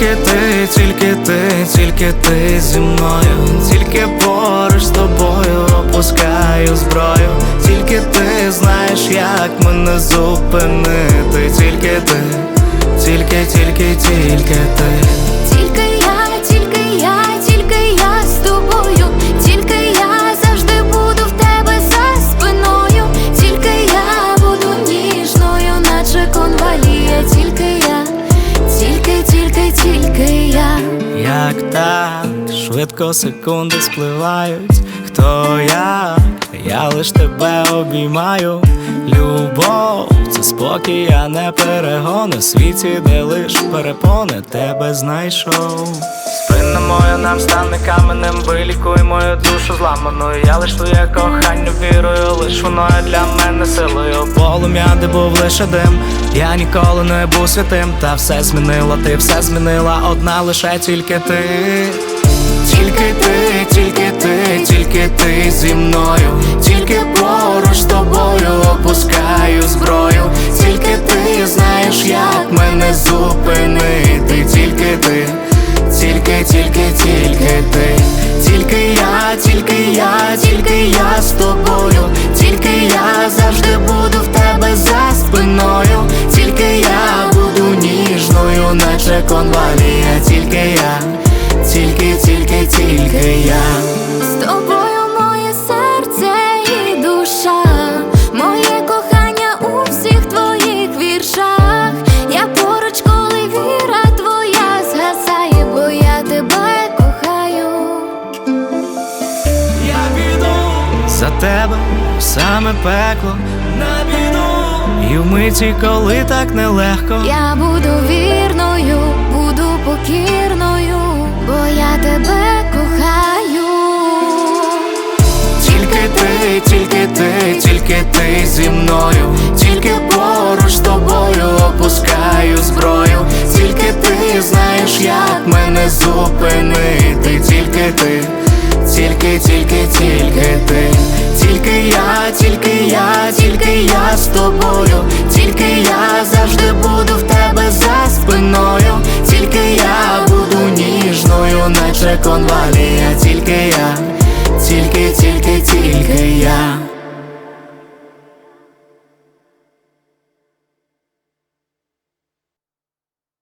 тільки ти зі мною, тільки поруч з тобою опускаю зброю. Тільки ти знаєш, як мене зупинити. Тільки ти, тільки ти. Тільки я з тобою, тільки я завжди буду в тебе за спиною. Тільки я буду ніжною, наче конвалія. Тільки я. Як так швидко секунди спливають. Хто я лиш тебе обіймаю. Любов — це спокій, а не перегони. В світі, де лиш перепони, тебе знайшов. Спина моя нам стане каменем, вилікуй мою душу зламаною. Я лиш твоє кохання вірую, лиш воно є для мене силою. Полум'я, де був лише дим, я ніколи не був святим. Та все змінила ти, все змінила одна лише тільки ти. Тільки ти зі мною, тільки поруч з тобою опускаю зброю. Тільки ти знаєш, як мене зупинити. Тільки ти, тільки ти. Тільки я з тобою, тільки я завжди буду в тебе за спиною. Тільки я буду ніжною, наче конвалія. Тільки я. З тобою моє серце і душа, моє кохання у всіх твоїх віршах. Я поруч, коли віра твоя згасає, бо я тебе кохаю. Я піду за тебе в саме пекло, на біду. І в миті, коли так нелегко, я буду вірною, буду покірною, бо я тебе кохаю. Тільки ти зі мною, тільки поруч з тобою опускаю зброю. Тільки ти знаєш, як мене зупинити. Тільки ти, тільки